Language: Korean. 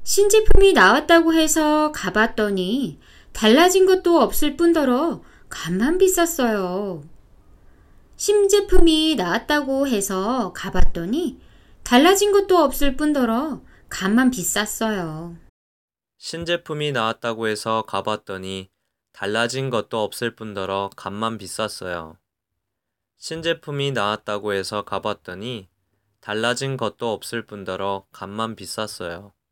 신제품이 나왔다고 해서 가봤더니 달라진 것도 없을 뿐더러 값만 비쌌어요. 신제품이 나왔다고 해서 가봤더니 달라진 것도 없을 뿐더러 값만 비쌌어요. 신제품이 나왔다고 해서 가봤더니 달라진 것도 없을 뿐더러 값만 비쌌어요. 신제품이 나왔다고 해서 가봤더니 달라진 것도 없을 뿐더러 값만 비쌌어요.